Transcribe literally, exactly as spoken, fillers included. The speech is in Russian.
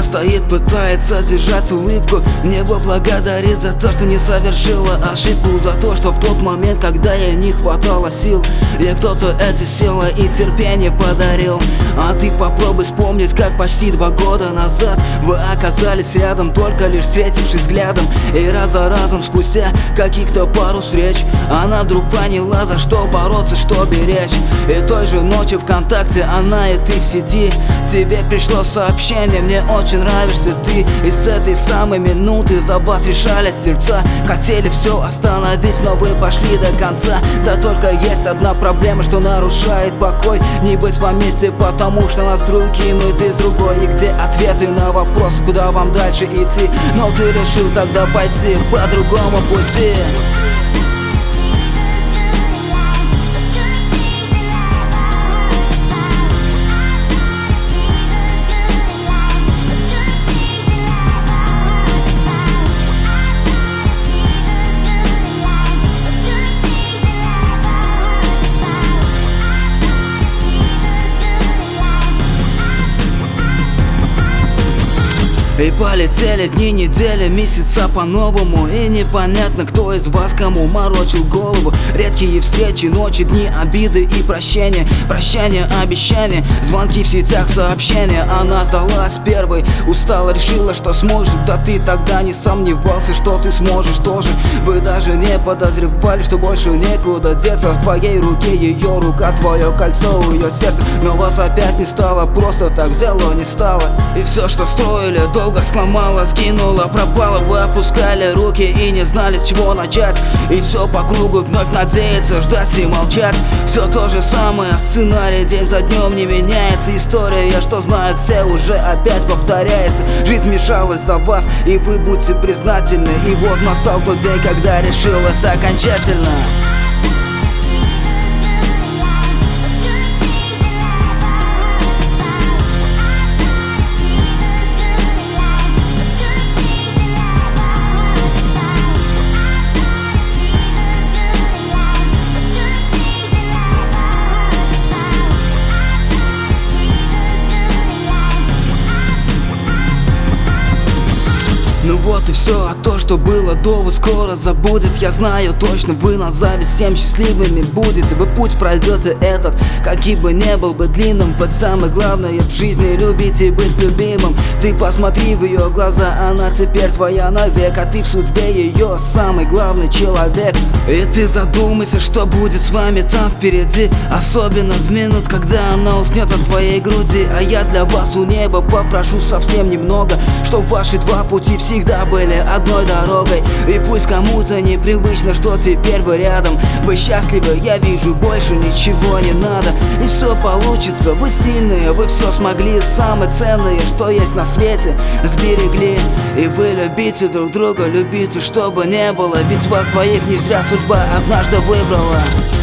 стоит, пытается держать улыбку. Небо благодарит за то, что не совершила ошибку, за то, что в тот момент, когда ей не хватало сил, ей кто-то эти силы и терпение подарил. А ты попробуй вспомнить, как почти два года назад вы оказались рядом, только лишь встретившись взглядом. И раз за разом, спустя каких-то пару встреч, она вдруг поняла, за что бороться, что беречь. И той же ночи ВКонтакте она и ты в сети. Тебе пришло сообщение: мне очень нравишься ты. И с этой самой минуты за вас решались сердца. Хотели все остановить, но вы пошли до конца. Да только есть одна проблема, что нарушает покой: не быть вам вместе, потому что нас другим, и ты с другой. И где ответы на вопрос, куда вам дальше идти? Но ты решил тогда пойти по другому пути. И полетели дни, недели, месяца по-новому. И непонятно, кто из вас кому морочил голову. Редкие встречи, ночи, дни, обиды и прощения. Прощания, обещания, звонки в сетях, сообщения. Она сдалась первой, устала, решила, что сможет. Да ты тогда не сомневался, что ты сможешь тоже. Вы даже не подозревали, что больше некуда деться. В твоей руке ее рука, твое кольцо, ее сердце. Но вас опять не стало, просто так взяло, не стало. И все, что строили, долго сломала, сгинула, пропала. Вы опускали руки и не знали, с чего начать. И все по кругу, вновь надеяться, ждать и молчать. Все то же самое, сценарий день за днем не меняется. История, что знают все, уже опять повторяется. Жизнь вмешалась за вас, и вы будьте признательны. И вот настал тот день, когда решилась окончательно. Ну вот и все, а то, что было до, вы скоро забудет. Я знаю точно, вы на зависть всем счастливыми будете. Вы путь пройдете этот, каким бы не был бы длинным. Вот самое главное в жизни — любить и быть любимым. Ты посмотри в ее глаза, она теперь твоя навек. А ты в судьбе ее самый главный человек. И ты задумайся, что будет с вами там впереди. Особенно в минут, когда она уснет от твоей груди. А я для вас у неба попрошу совсем немного, чтоб ваши два пути всегда были одной дорогой. И пусть кому-то непривычно, что теперь вы рядом. Вы счастливы, я вижу, больше ничего не надо. И все получится, вы сильные, вы все смогли. Самое ценное, что есть на свете, сберегли. И вы любите друг друга, любите, чтобы не было. Ведь вас двоих не зря судьба однажды выбрала.